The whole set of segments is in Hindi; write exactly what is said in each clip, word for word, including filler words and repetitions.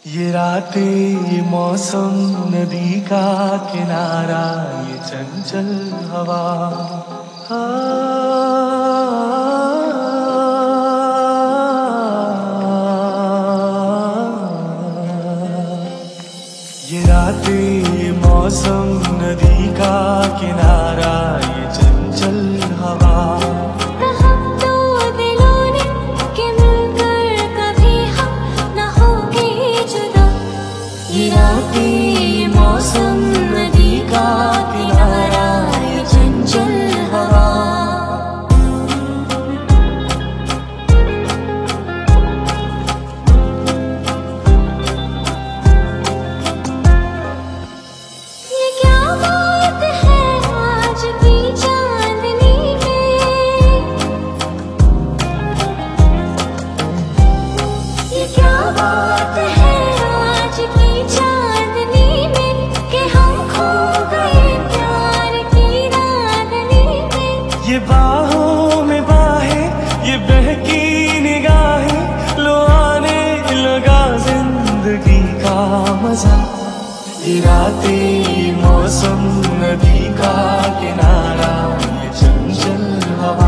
ये रातें ये मौसम नदी का किनारा ये चंचल हवा ये रातें ये मौसम नदी का किनारा ये चंचल हवा ये रातें ये मौसम नदी का किनारा ये चंचल हवा ये क्या बात है आज की चांदनी में, ये क्या बात है आज की चांदनी में कि हम खो गए प्यार की रागनी में। ये बाहों में बाहें ये बहकी निगाहें लो आने लगा जिंदगी का मजा। ये रातें ये मौसम नदी का किनारा ये चंचल हवा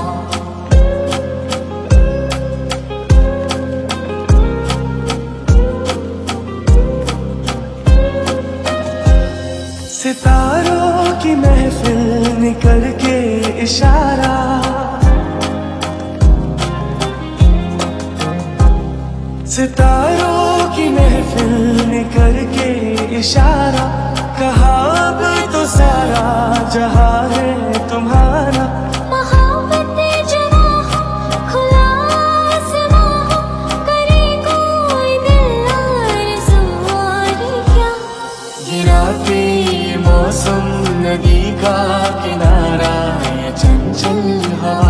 सितारों की महफिल निकल के इशारा सितारों की महफिल निकल के इशारा कहा अब तो सारा जहां है तुम्हारा। मोहब्बतें जवां हो, खुला आसमां हो, करे कोई दिल आरज़ू और क्या। ये रातें ये मौसम नदी का किनारा ये चंचल हवा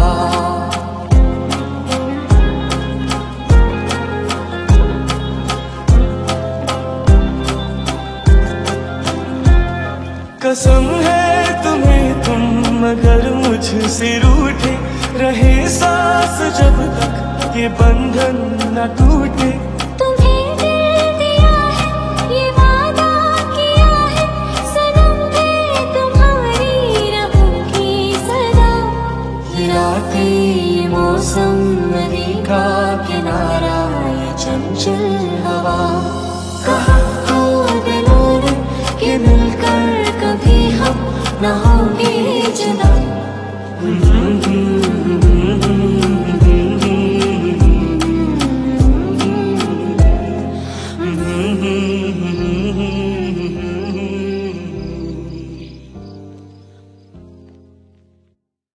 कसम है तुम्हें तुम मगर मुझसे रूठे रहे सांस जब तक ये बंधन न टूटे। तुम्हें दिल दिया है ये वादा किया है सनम मैं तुम्हारी रहूंगी सदा। ये रातें ये मौसम नदी का किनारा ये चंचल हवा कहा तो दिलों ने कि मिलकर कभी हम न होंगे जुदा।